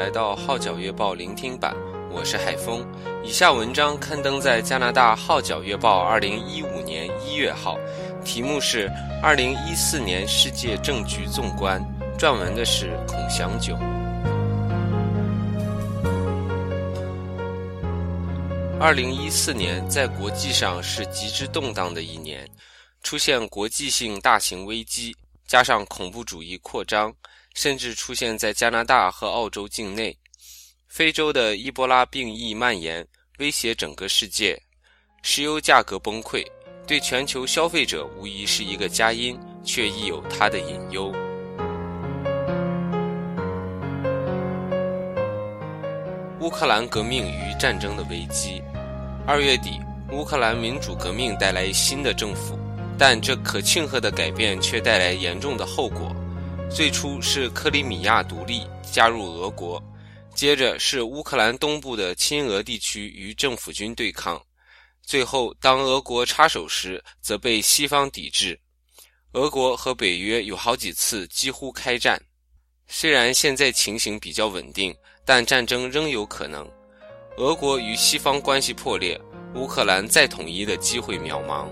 来到号角月报聆听版，我是海峰。以下文章刊登在加拿大号角月报2015年1月号，题目是2014年世界政局纵观，撰文的是孔祥炯。2014年在国际上是极之动荡的一年，出现国际性大型危机，加上恐怖主义扩张，甚至出现在加拿大和澳洲境内。非洲的伊波拉病疫蔓延，威胁整个世界。石油价格崩溃，对全球消费者无疑是一个佳音，却亦有它的隐忧。乌克兰革命与战争的危机。2月底，乌克兰民主革命带来新的政府，但这可庆贺的改变却带来严重的后果。最初是克里米亚独立，加入俄国，接着是乌克兰东部的亲俄地区与政府军对抗，最后当俄国插手时则被西方抵制。俄国和北约有好几次几乎开战，虽然现在情形比较稳定，但战争仍有可能。俄国与西方关系破裂，乌克兰再统一的机会渺茫。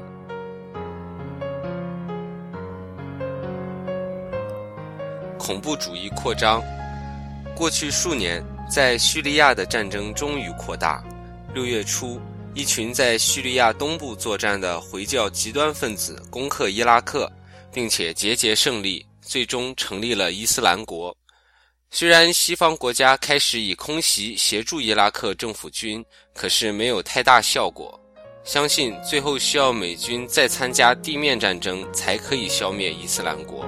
恐怖主义扩张。过去数年，在叙利亚的战争终于扩大。6月初，一群在叙利亚东部作战的回教极端分子攻克伊拉克，并且节节胜利，最终成立了伊斯兰国。虽然西方国家开始以空袭协助伊拉克政府军，可是没有太大效果。相信最后需要美军再参加地面战争才可以消灭伊斯兰国。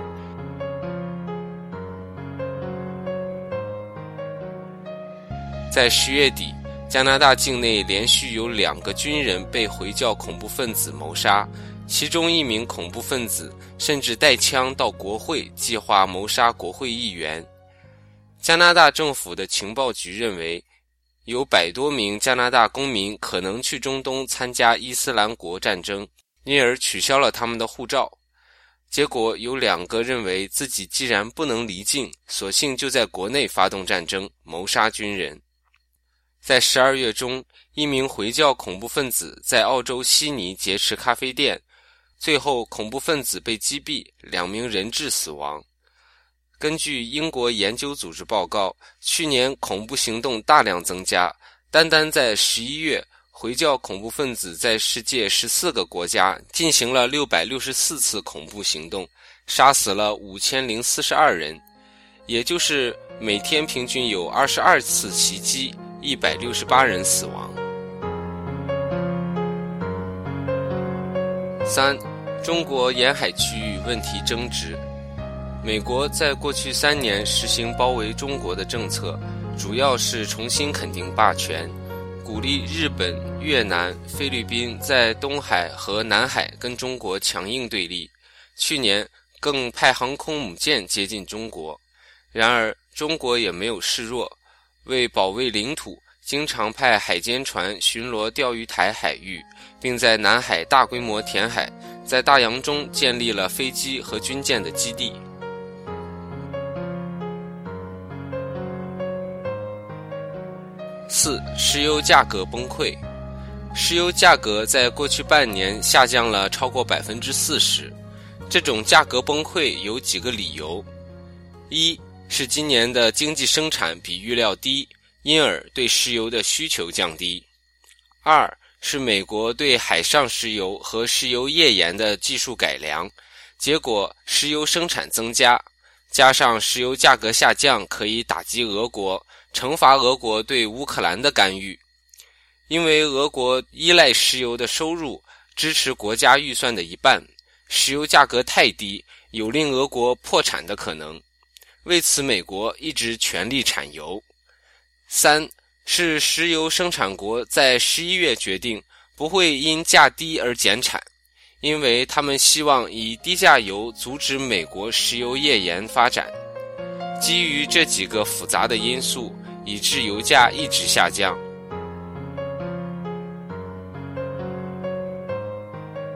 在10月底，加拿大境内连续有2个军人被回教恐怖分子谋杀，其中一名恐怖分子甚至带枪到国会计划谋杀国会议员。加拿大政府的情报局认为，有100多名加拿大公民可能去中东参加伊斯兰国战争，因而取消了他们的护照。结果有2个认为自己既然不能离境，索性就在国内发动战争，谋杀军人。在12月中，一名回教恐怖分子在澳洲悉尼劫持咖啡店，最后恐怖分子被击毙，2名人质死亡。根据英国研究组织报告，去年恐怖行动大量增加，单单在11月，回教恐怖分子在世界14个国家进行了664次恐怖行动，杀死了5042人，也就是每天平均有22次袭击，168人死亡。3. 中国沿海区域问题争执。美国在过去3年实行包围中国的政策，主要是重新肯定霸权，鼓励日本、越南、菲律宾在东海和南海跟中国强硬对立，去年更派航空母舰接近中国。然而中国也没有示弱，为保卫领土，经常派海监船巡逻钓鱼台海域，并在南海大规模填海，在大洋中建立了飞机和军舰的基地。4. 石油价格崩溃。石油价格在过去半年下降了超过 40%。这种价格崩溃有几个理由。1. 是今年的经济生产比预料低，因而对石油的需求降低。2. 是美国对海上石油和石油页岩的技术改良，结果石油生产增加，加上石油价格下降可以打击俄国，惩罚俄国对乌克兰的干预。因为俄国依赖石油的收入支持国家预算的一半，石油价格太低，有令俄国破产的可能。为此美国一直全力产油。3. 是石油生产国在11月决定不会因价低而减产，因为他们希望以低价油阻止美国石油页岩发展。基于这几个复杂的因素，以致油价一直下降。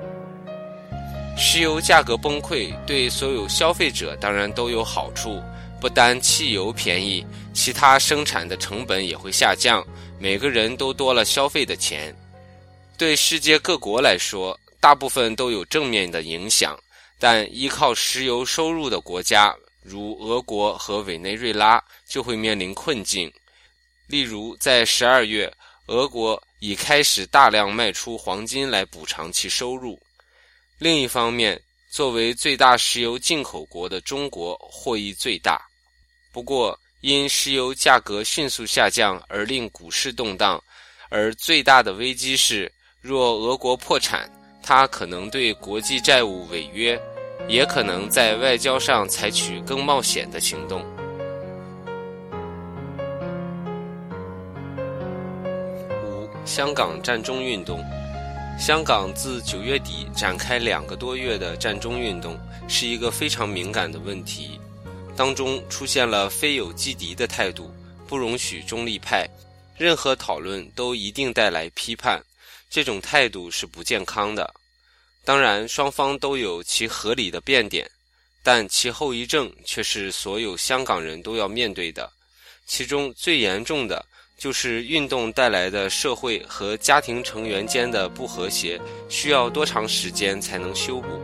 石油价格崩溃对所有消费者当然都有好处， 不单汽油便宜，其他生产的成本也会下降，每个人都多了消费的钱。对世界各国来说，大部分都有正面的影响，但依靠石油收入的国家，如俄国和委内瑞拉，就会面临困境。例如，在12月，俄国已开始大量卖出黄金来补偿其收入。另一方面，作为最大石油进口国的中国获益最大。不过，因石油价格迅速下降而令股市动荡，而最大的危机是，若俄国破产，它可能对国际债务违约，也可能在外交上采取更冒险的行动。5. 香港占中运动。香港自9月底展开2个多月的占中运动，是一个非常敏感的问题，当中出现了非友即敌的态度，不容许中立派，任何讨论都一定带来批判，这种态度是不健康的。当然，双方都有其合理的辩点，但其后遗症却是所有香港人都要面对的。其中最严重的就是运动带来的社会和家庭成员间的不和谐，需要多长时间才能修补？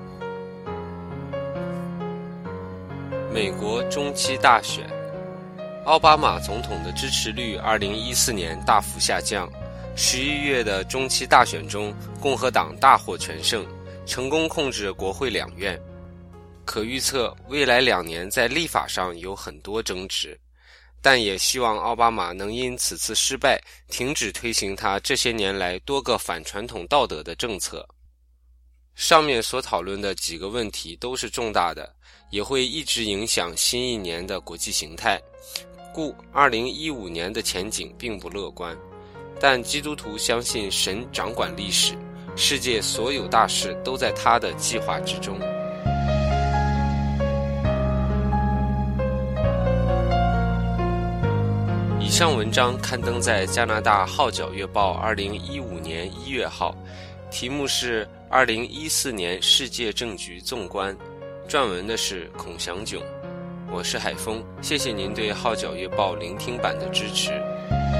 美国中期大选，奥巴马总统的支持率2014年大幅下降。11月的中期大选中，共和党大获全胜，成功控制国会2院。可预测未来2年在立法上有很多争执，但也希望奥巴马能因此次失败停止推行他这些年来多个反传统道德的政策。上面所讨论的几个问题都是重大的，也会一直影响新一年的国际形态，故2015年的前景并不乐观。但基督徒相信神掌管历史，世界所有大事都在他的计划之中。以上文章刊登在加拿大《号角月报》2015年1月号，题目是2014年世界政局纵观，撰文的是孔祥炯。我是海峰，谢谢您对《号角月报》聆听版的支持。